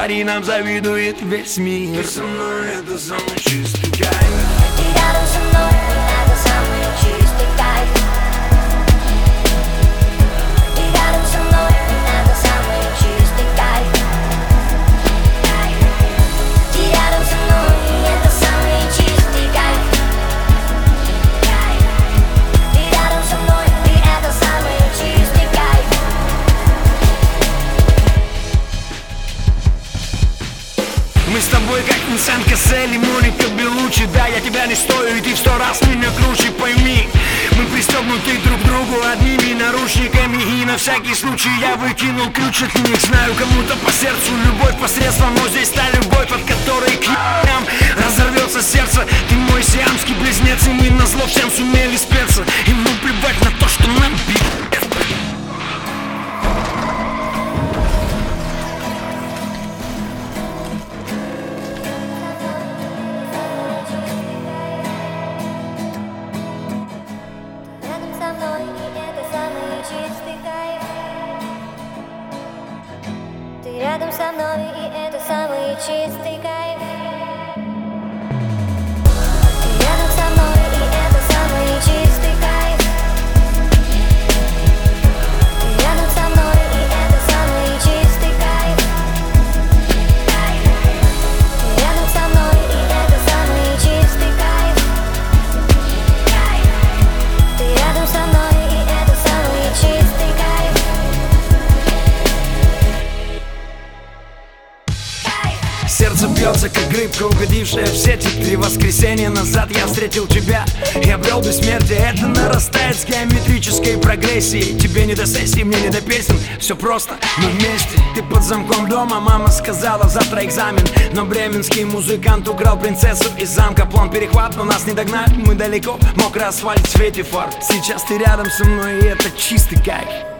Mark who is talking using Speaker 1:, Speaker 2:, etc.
Speaker 1: твари, нам завидует весь мир. Ты со мной, это самый чистый кайф.
Speaker 2: Ты рядом со мной, это самый чистый кайф. Ты рядом со мной, это самый чистый кайф. Ты рядом со мной, это самый чистый кайф. Ты рядом со мной, это самый чистый кайф.
Speaker 1: Мы с тобой как Винсент Кассель и Моника Белуччи. Да, я тебя не стою, и ты в 100 раз меня круче, пойми. Мы пристегнуты друг к другу одними наручниками, и на всякий случай я выкинул ключ от них. Знаю, кому-то по сердцу любовь посредством, но здесь та любовь, от которой к ***ям разорвется сердце. Ты мой сиамский близнец, и мы назло всем сумели спеться. И ну плевать на то, что нам пи***.
Speaker 2: Рядом со мной, и это самый чистый кайф. Ты рядом со мной, и это самый чистый кайф. Ты рядом со мной, и это самый чистый кайф. Ты рядом со мной, и это самый чистый кайф. Ты рядом со мной, и это самый чистый кайф. Ты рядом со мной, и это самый чистый кайф.
Speaker 1: Сердце бьется, как рыбка, угодившая в сети. 3 воскресенья назад я встретил тебя и обрел бессмертие. Это нарастает с геометрической прогрессией. Тебе не до сессии, мне не до песен. Все просто, мы вместе. Ты под замком дома, мама сказала, завтра экзамен. Но бременский музыкант украл принцессу из замка. План перехват, но нас не догнать, мы далеко. Мокрый асфальт в свете фар. Сейчас ты рядом со мной, и это чистый кайф.